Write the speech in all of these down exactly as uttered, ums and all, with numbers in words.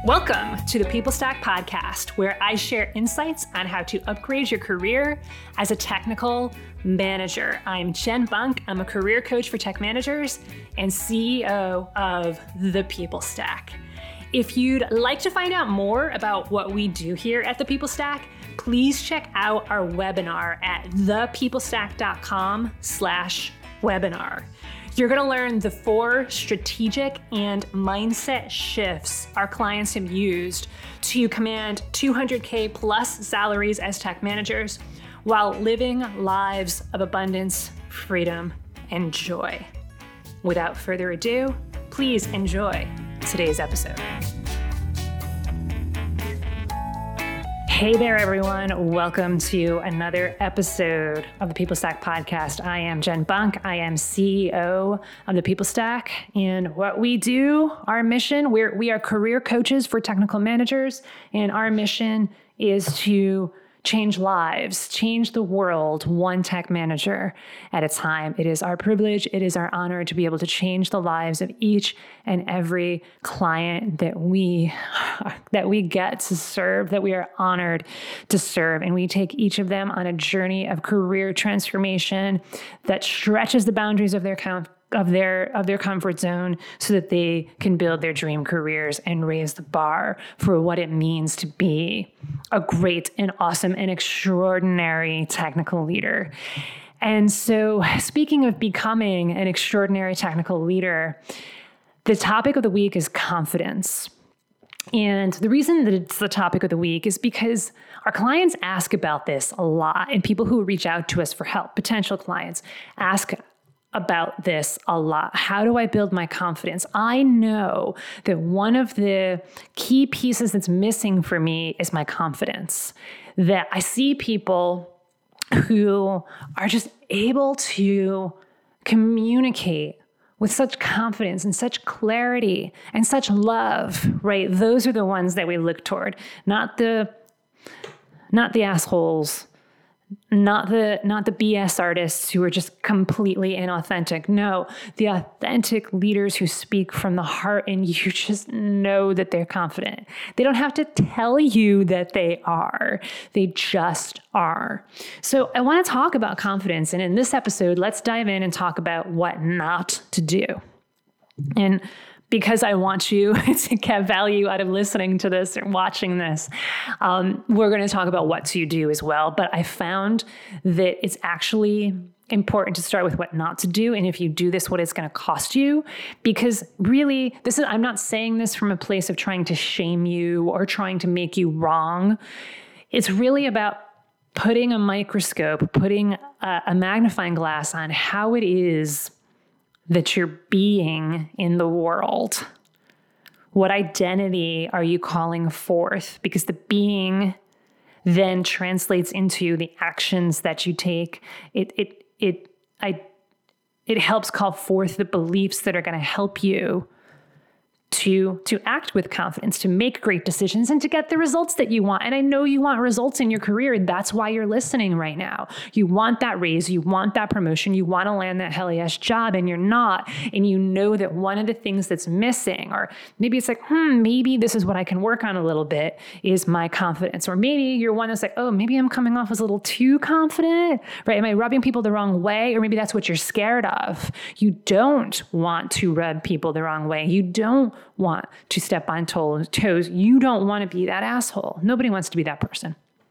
Welcome to the People Stack podcast, where I share insights on how to upgrade your career as a technical manager. I'm Jen Bunk. I'm a career coach for tech managers and C E O of the People Stack. If you'd like to find out more about what we do here at the People Stack, please check out our webinar at thepeoplestack.com slash webinar. You're going to learn the four strategic and mindset shifts our clients have used to command two hundred K plus salaries as tech managers while living lives of abundance, freedom, and joy. Without further ado, please enjoy today's episode. Hey there, everyone. Welcome to another episode of the People Stack podcast. I am Jen Bunk. I am C E O of the People Stack. And what we do, our mission, we're, we are career coaches for technical managers. And our mission is to change lives, change the world, one tech manager at a time. It is our privilege, it is our honor to be able to change the lives of each and every client that we that we get to serve, that we are honored to serve. And we take each of them on a journey of career transformation that stretches the boundaries of their com- of their of their comfort zone so that they can build their dream careers and raise the bar for what it means to be a great and awesome and extraordinary technical leader. And so, speaking of becoming an extraordinary technical leader, the topic of the week is confidence. And the reason that it's the topic of the week is because our clients ask about this a lot, and people who reach out to us for help, potential clients, ask about this a lot. How do I build my confidence? I know that one of the key pieces that's missing for me is my confidence. That I see people who are just able to communicate with such confidence and such clarity and such love, right? Those are the ones that we look toward, not the, not the assholes, Not the not the B S artists who are just completely inauthentic. No, the authentic leaders who speak from the heart and you just know that they're confident. They don't have to tell you that they are. They just are. So I want to talk about confidence. And in this episode, let's dive in and talk about what not to do. And because I want you to get value out of listening to this or watching this, um, we're going to talk about what to do as well. But I found that it's actually important to start with what not to do. And if you do this, what it's going to cost you. Because really, this is, I'm not saying this from a place of trying to shame you or trying to make you wrong. It's really about putting a microscope, putting a, a magnifying glass on how it is that you're being in the world. What identity are you calling forth? Because the being then translates into the actions that you take. It it it I it helps call forth the beliefs that are going to help you to to act with confidence, to make great decisions, and to get the results that you want. And I know you want results in your career. That's why you're listening right now. You want that raise, you want that promotion, you want to land that hell yes job, and you're not. And you know that one of the things that's missing, or maybe it's like, hmm, maybe this is what I can work on a little bit, is my confidence. Or maybe you're one that's like, oh, maybe I'm coming off as a little too confident, right? Am I rubbing people the wrong way? Or maybe that's what you're scared of. You don't want to rub people the wrong way. You don't want to step on toes. You don't want to be that asshole. Nobody wants to be that person.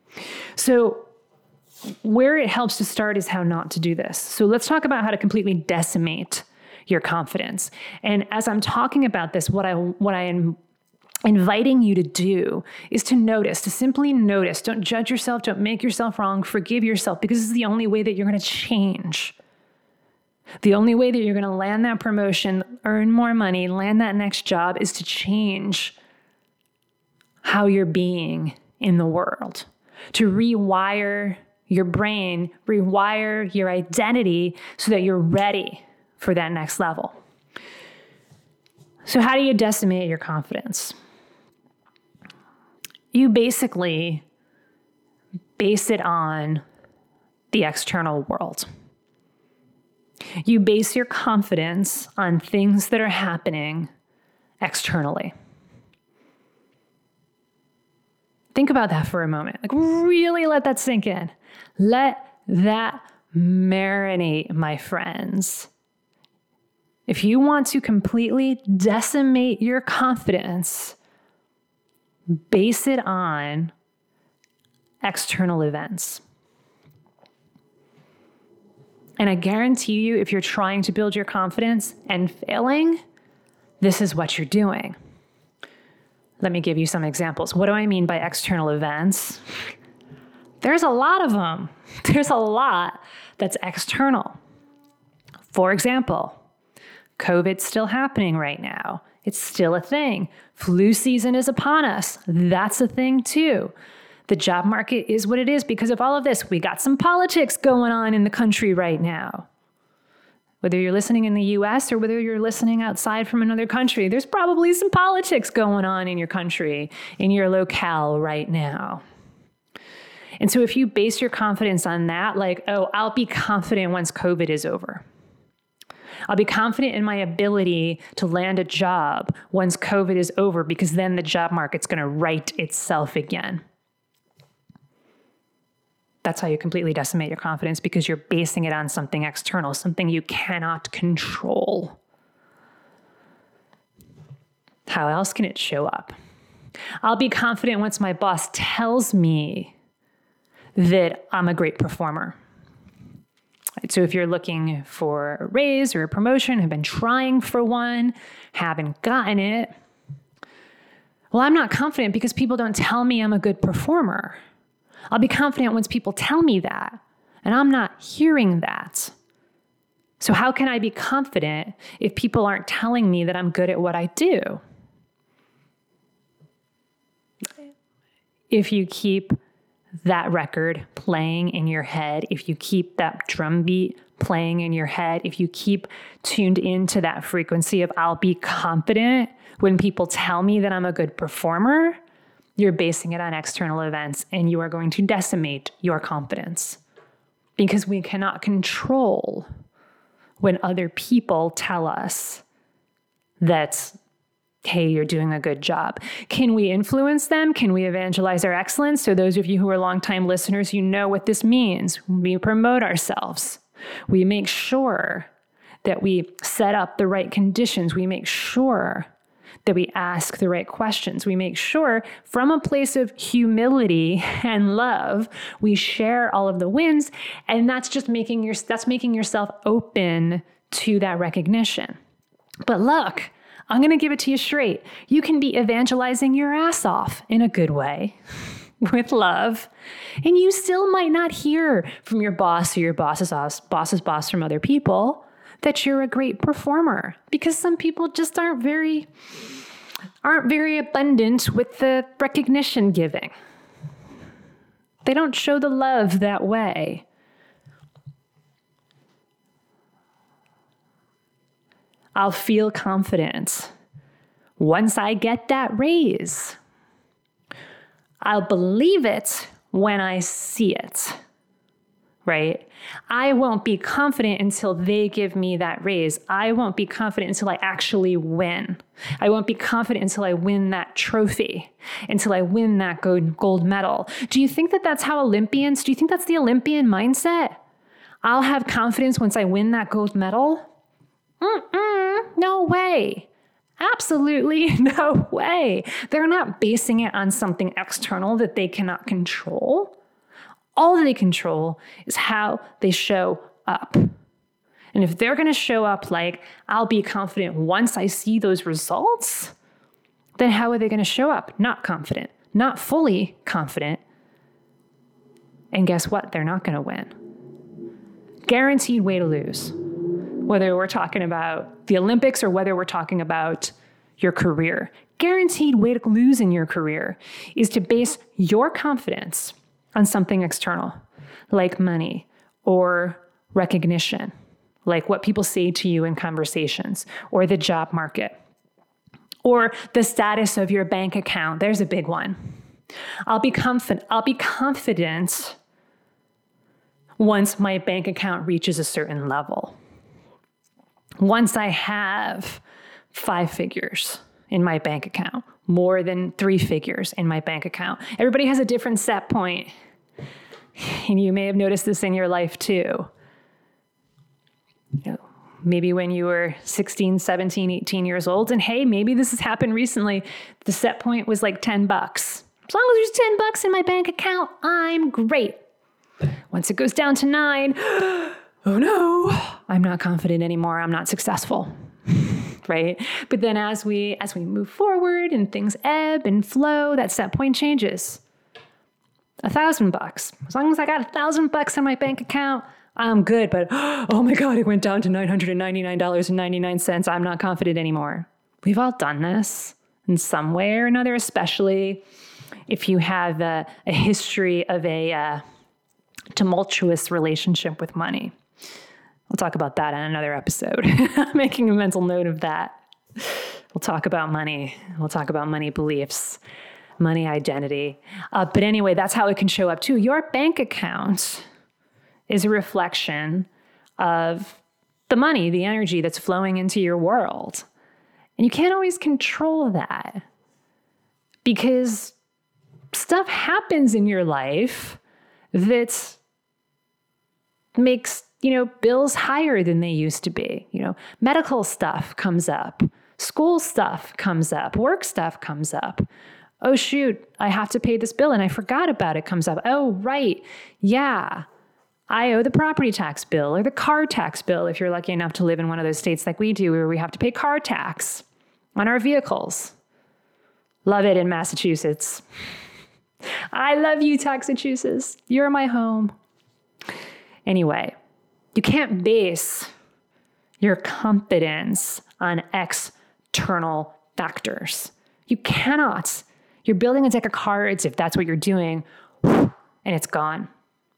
So where it helps to start is how not to do this. So let's talk about how to completely decimate your confidence. And as I'm talking about this, what I what I am inviting you to do is to notice, to simply notice. Don't judge yourself. Don't make yourself wrong. Forgive yourself, because this is the only way that you're going to change. The only way that you're going to land that promotion, earn more money, land that next job is to change how you're being in the world, to rewire your brain, rewire your identity so that you're ready for that next level. So how do you decimate your confidence? You basically base it on the external world. You base your confidence on things that are happening externally. Think about that for a moment. Like really let that sink in. Let that marinate, my friends. If you want to completely decimate your confidence, base it on external events. And I guarantee you, if you're trying to build your confidence and failing, this is what you're doing. Let me give you some examples. What do I mean by external events? There's a lot of them. There's a lot that's external. For example, COVID's still happening right now. It's still a thing. Flu season is upon us. That's a thing too. The job market is what it is because of all of this. We got some politics going on in the country right now. Whether you're listening in the U S or whether you're listening outside from another country, there's probably some politics going on in your country, in your locale right now. And so if you base your confidence on that, like, oh, I'll be confident once COVID is over. I'll be confident in my ability to land a job once COVID is over because then the job market's going to right itself again. That's how you completely decimate your confidence because you're basing it on something external, something you cannot control. How else can it show up? I'll be confident once my boss tells me that I'm a great performer. Right, so if you're looking for a raise or a promotion, have been trying for one, haven't gotten it, well, I'm not confident because people don't tell me I'm a good performer. I'll be confident once people tell me that, and I'm not hearing that. So how can I be confident if people aren't telling me that I'm good at what I do? If you keep that record playing in your head, if you keep that drum beat playing in your head, if you keep tuned into that frequency of I'll be confident when people tell me that I'm a good performer, you're basing it on external events and you are going to decimate your confidence because we cannot control when other people tell us that, hey, you're doing a good job. Can we influence them? Can we evangelize our excellence? So those of you who are longtime listeners, you know what this means. We promote ourselves. We make sure that we set up the right conditions. We make sure that we ask the right questions. We make sure from a place of humility and love, we share all of the wins. And that's just making your, that's making yourself open to that recognition. But look, I'm going to give it to you straight. You can be evangelizing your ass off in a good way with love. And you still might not hear from your boss or your boss's boss, boss's boss from other people that you're a great performer because some people just aren't very, aren't very abundant with the recognition giving. They don't show the love that way. I'll feel confident once I get that raise. I'll believe it when I see it, right? I won't be confident until they give me that raise. I won't be confident until I actually win. I won't be confident until I win that trophy, until I win that gold medal. Do you think that that's how Olympians, do you think that's the Olympian mindset? I'll have confidence once I win that gold medal? Mm-mm, no way. Absolutely no way. They're not basing it on something external that they cannot control. All that they control is how they show up. And if they're going to show up like, I'll be confident once I see those results, then how are they going to show up? Not confident, not fully confident. And guess what? They're not going to win. Guaranteed way to lose. Whether we're talking about the Olympics or whether we're talking about your career. Guaranteed way to lose in your career is to base your confidence on something external, like money or recognition, like what people say to you in conversations, or the job market, or the status of your bank account. There's a big one. I'll be confident, I'll be confident once my bank account reaches a certain level. Once I have five figures in my bank account, more than three figures in my bank account. Everybody has a different set point. And you may have noticed this in your life too. You know, maybe when you were sixteen, seventeen, eighteen years old, and hey, maybe this has happened recently. The set point was like ten bucks. As long as there's ten bucks in my bank account, I'm great. Once it goes down to nine, oh no, I'm not confident anymore. I'm not successful. Right? But then as we as we move forward and things ebb and flow, that set point changes. A thousand bucks. As long as I got a thousand bucks in my bank account, I'm good. But oh my God, it went down to nine hundred ninety-nine dollars and ninety-nine cents. I'm not confident anymore. We've all done this in some way or another, especially if you have a, a history of a uh, tumultuous relationship with money. We'll talk about that in another episode. I'm making a mental note of that. We'll talk about money. We'll talk about money beliefs, money identity. Uh, but anyway, that's how it can show up too. Your bank account is a reflection of the money, the energy that's flowing into your world. And you can't always control that because stuff happens in your life that makes, you know, bills higher than they used to be. You know, medical stuff comes up, school stuff comes up, work stuff comes up. Oh, shoot, I have to pay this bill and I forgot about it comes up. Oh, right. Yeah. I owe the property tax bill or the car tax bill if you're lucky enough to live in one of those states like we do where we have to pay car tax on our vehicles. Love it in Massachusetts. I love you, Taxachusetts. You're my home. Anyway, you can't base your confidence on external factors. You cannot. You're building a deck of cards if that's what you're doing, and it's gone.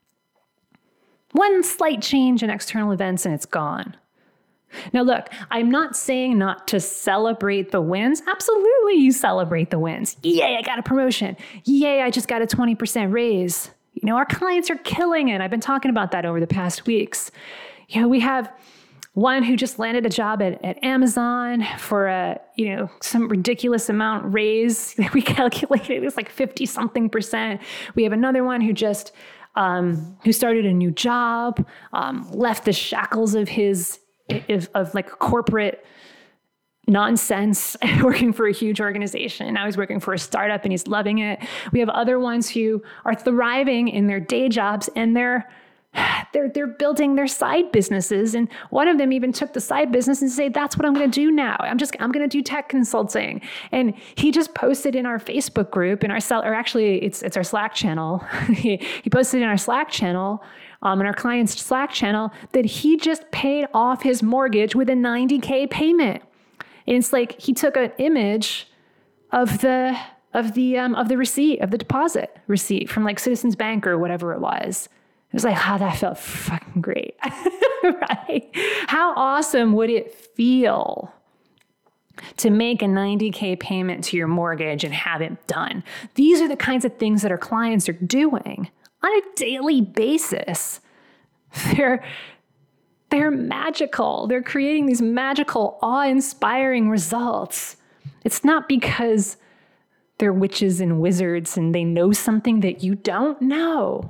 One slight change in external events and it's gone. Now look, I'm not saying not to celebrate the wins. Absolutely, you celebrate the wins. Yay, I got a promotion. Yay, I just got a twenty percent raise. You know, our clients are killing it. I've been talking about that over the past weeks. You know, we have one who just landed a job at, at Amazon for a, you know, some ridiculous amount raise that we calculated. It was like fifty something percent. We have another one who just, um, who started a new job, um, left the shackles of his, of, of like corporate nonsense, working for a huge organization. Now he's working for a startup and he's loving it. We have other ones who are thriving in their day jobs and they're They're they're building their side businesses. And one of them even took the side business and said, that's what I'm going to do now. I'm just, I'm going to do tech consulting. And he just posted in our Facebook group, in our cell, or actually it's it's our Slack channel. he, he posted in our Slack channel, um, in our client's Slack channel, that he just paid off his mortgage with a ninety K payment. And it's like he took an image of the of the um, of the receipt, of the deposit receipt from like Citizens Bank or whatever it was. It was like, oh, that felt fucking great, right? How awesome would it feel to make a ninety K payment to your mortgage and have it done? These are the kinds of things that our clients are doing on a daily basis. They're, they're magical. They're creating these magical, awe-inspiring results. It's not because they're witches and wizards and they know something that you don't know.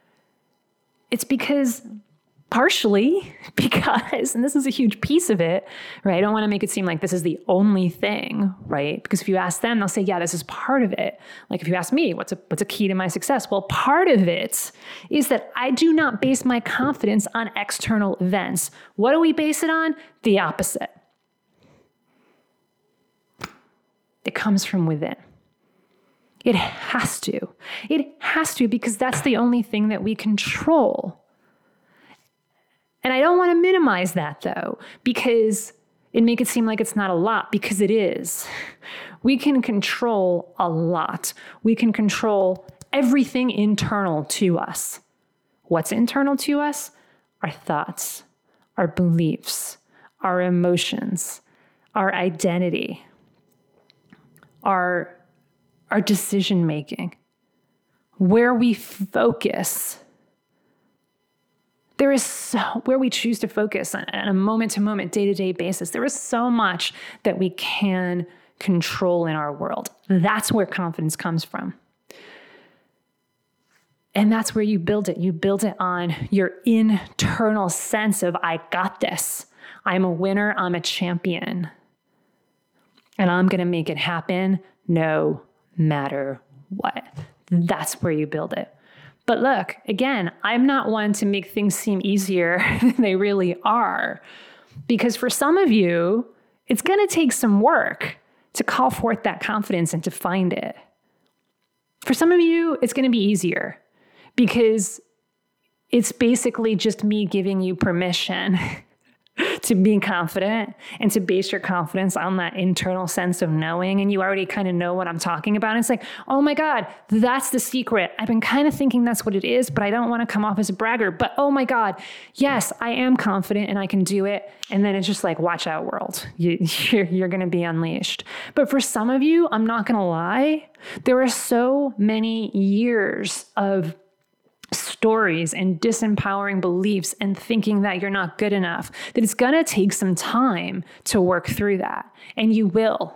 It's because, partially because, and this is a huge piece of it, right? I don't want to make it seem like this is the only thing, right? Because if you ask them, they'll say, yeah, this is part of it. Like if you ask me, what's a, what's a key to my success? Well, part of it is that I do not base my confidence on external events. What do we base it on? The opposite. It comes from within. It has to. It has to because that's the only thing that we control. And I don't want to minimize that though, because it make it seem like it's not a lot, because it is. We can control a lot. We can control everything internal to us. What's internal to us? Our thoughts, our beliefs, our emotions, our identity, our our decision-making, where we focus. There is so, where we choose to focus on, on a moment-to-moment, day-to-day basis, there is so much that we can control in our world. That's where confidence comes from. And that's where you build it. You build it on your internal sense of, I got this. I'm a winner. I'm a champion. And I'm going to make it happen no matter what. That's where you build it. But look, again, I'm not one to make things seem easier than they really are. Because for some of you, it's going to take some work to call forth that confidence and to find it. For some of you, it's going to be easier because it's basically just me giving you permission to be confident and to base your confidence on that internal sense of knowing. And you already kind of know what I'm talking about. And it's like, oh my God, that's the secret. I've been kind of thinking that's what it is, but I don't want to come off as a bragger. But oh my God, yes, I am confident and I can do it. And then it's just like, watch out, world. You, you're, you're going to be unleashed. But for some of you, I'm not going to lie, there are so many years of stories and disempowering beliefs and thinking that you're not good enough, that it's going to take some time to work through that. And you will.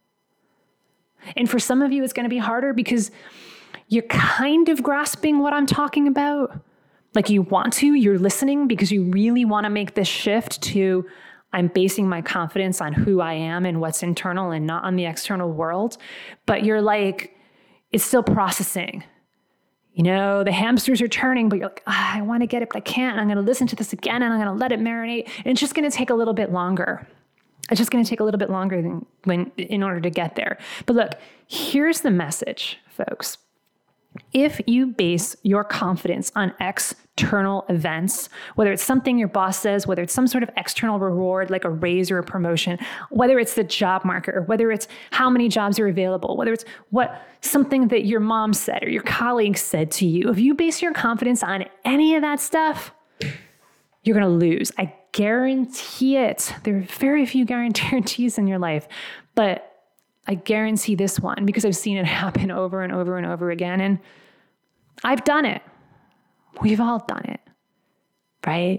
And for some of you, it's going to be harder because you're kind of grasping what I'm talking about. Like you want to, you're listening because you really want to make this shift to, I'm basing my confidence on who I am and what's internal and not on the external world. But you're like, it's still processing. You know, the hamsters are turning, but you're like, ah, I want to get it, but I can't. And I'm going to listen to this again and I'm going to let it marinate. And it's just going to take a little bit longer. It's just going to take a little bit longer than when in order to get there. But look, here's the message, folks. If you base your confidence on external events, whether it's something your boss says, whether it's some sort of external reward, like a raise or a promotion, whether it's the job market, or whether it's how many jobs are available, whether it's what something that your mom said or your colleague said to you, if you base your confidence on any of that stuff, you're going to lose. I guarantee it. There are very few guarantees in your life, but I guarantee this one because I've seen it happen over and over and over again. And I've done it. We've all done it, right?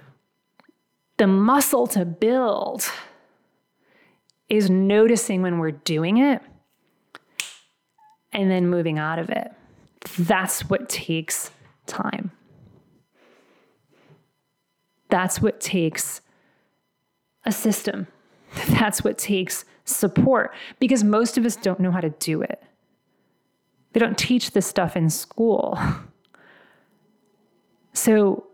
The muscle to build is noticing when we're doing it and then moving out of it. That's what takes time. That's what takes a system. That's what takes support, because most of us don't know how to do it. They don't teach this stuff in school. So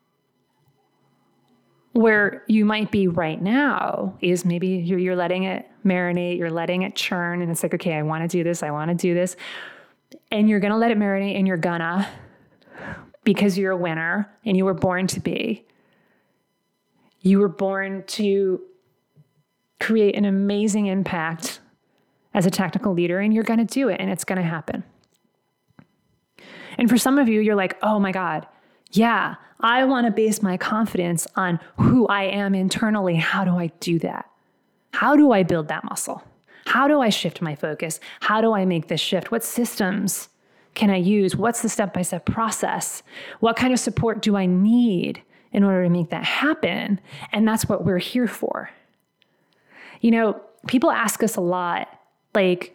where you might be right now is maybe you're, you're letting it marinate, you're letting it churn, and it's like, okay, I want to do this, I want to do this. And you're going to let it marinate, and you're gonna, because you're a winner, and you were born to be. You were born to create an amazing impact as a technical leader, and you're going to do it, and it's going to happen. And for some of you, you're like, oh my God, yeah, I want to base my confidence on who I am internally. How do I do that? How do I build that muscle? How do I shift my focus? How do I make this shift? What systems can I use? What's the step-by-step process? What kind of support do I need in order to make that happen? And that's what we're here for. You know, people ask us a lot, like,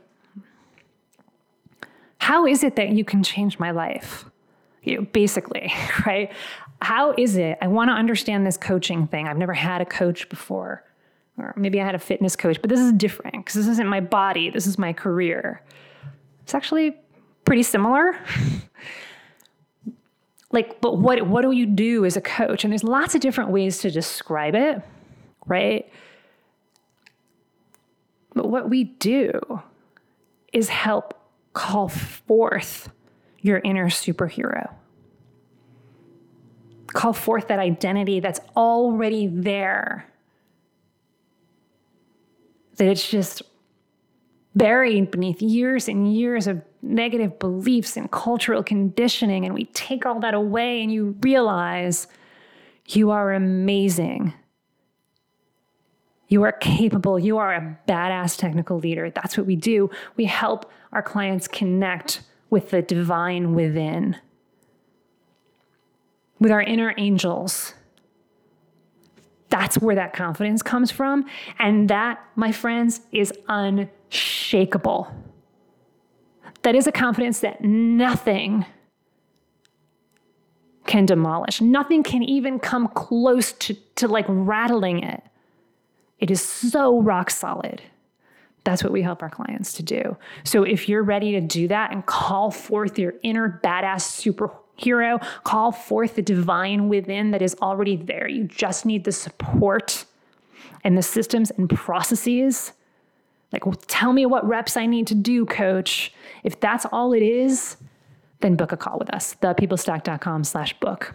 how is it that you can change my life? You know, basically, right? How is it? I want to understand this coaching thing. I've never had a coach before, or maybe I had a fitness coach, but this is different because this isn't my body. This is my career. It's actually pretty similar. Like, but what, what do you do as a coach? And there's lots of different ways to describe it, right? But what we do is help call forth your inner superhero. Call forth that identity that's already there. That it's just buried beneath years and years of negative beliefs and cultural conditioning. And we take all that away and you realize you are amazing. You are capable. You are a badass technical leader. That's what we do. We help our clients connect with the divine within, with our inner angels. That's where that confidence comes from. And that, my friends, is unconditional. unshakable. That is a confidence that nothing can demolish. Nothing can even come close to, to like rattling it. It is so rock solid. That's what we help our clients to do. So if you're ready to do that and call forth your inner badass superhero, call forth the divine within that is already there. You just need the support and the systems and processes. Like, well, tell me what reps I need to do, coach. If that's all it is, then book a call with us, thepeoplestack.com slash book.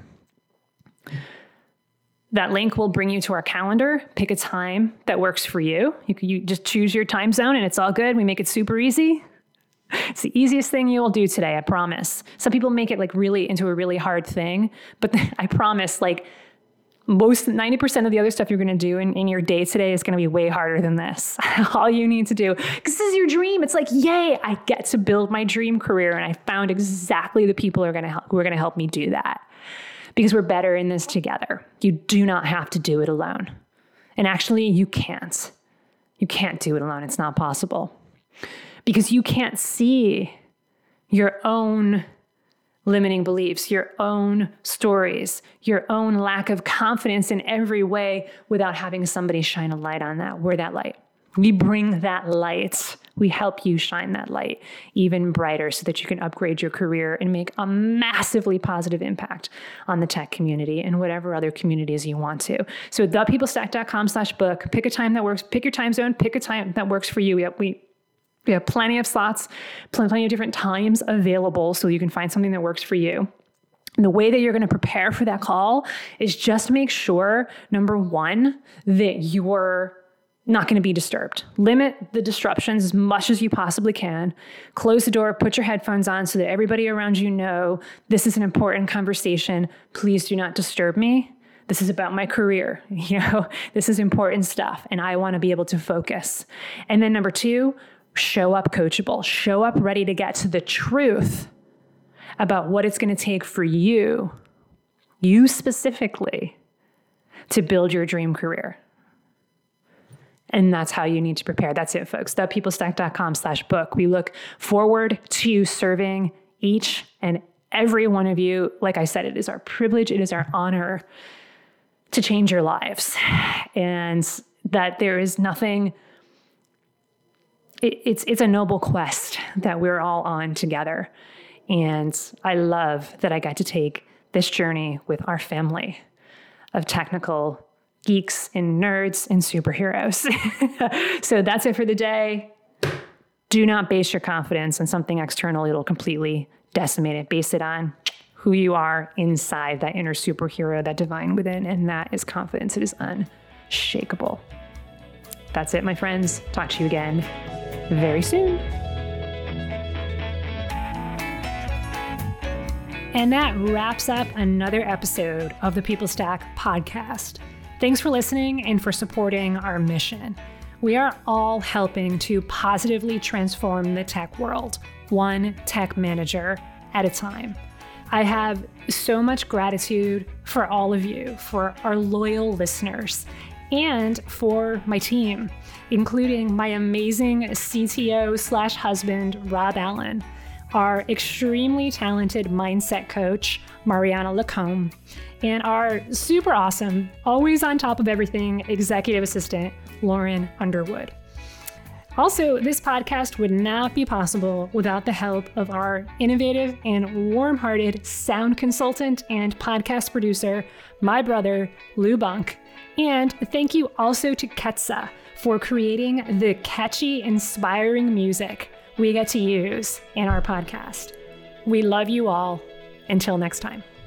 That link will bring you to our calendar. Pick a time that works for you. You can you just choose your time zone and it's all good. We make it super easy. It's the easiest thing you will do today, I promise. Some people make it like really into a really hard thing, but I promise like most ninety percent of the other stuff you're going to do in, in your day today is going to be way harder than this. All you need to do, because this is your dream. It's like, yay, I get to build my dream career. And I found exactly the people who are going to help, who are going to help me do that. Because we're better in this together. You do not have to do it alone. And actually, you can't. You can't do it alone. It's not possible. Because you can't see your own limiting beliefs, your own stories, your own lack of confidence in every way without having somebody shine a light on that. We're that light. We bring that light. We help you shine that light even brighter so that you can upgrade your career and make a massively positive impact on the tech community and whatever other communities you want to. So thepeoplestack.com slash book, pick a time that works, pick your time zone, pick a time that works for you. We have, we, we have plenty of slots, plenty of different times available so you can find something that works for you. And the way that you're going to prepare for that call is just make sure, number one, that you're not going to be disturbed. Limit the disruptions as much as you possibly can. Close the door, put your headphones on so that everybody around you know this is an important conversation. Please do not disturb me. This is about my career. You know, this is important stuff and I want to be able to focus. And then number two, show up coachable. Show up ready to get to the truth about what it's going to take for you, you specifically, to build your dream career. And that's how you need to prepare. That's it, folks. thepeoplestack.com slash book. We look forward to serving each and every one of you. Like I said, it is our privilege. It is our honor to change your lives. And that there is nothing, it, it's, it's a noble quest that we're all on together. And I love that I got to take this journey with our family of technical geeks and nerds and superheroes. So that's it for the day. Do not base your confidence on something external. It'll completely decimate it. Base it on who you are inside, that inner superhero, that divine within, and that is confidence. It is unshakable. That's it, my friends. Talk to you again very soon. And that wraps up another episode of the People Stack podcast. Thanks for listening and for supporting our mission. We are all helping to positively transform the tech world, one tech manager at a time. I have so much gratitude for all of you, for our loyal listeners, and for my team, including my amazing C T O slash husband, Rob Allen, our extremely talented mindset coach, Mariana Lacombe, and our super awesome, always on top of everything, executive assistant, Lauren Underwood. Also, this podcast would not be possible without the help of our innovative and warm-hearted sound consultant and podcast producer, my brother, Lou Bunk. And thank you also to Ketsa for creating the catchy, inspiring music we get to use in our podcast. We love you all. Until next time.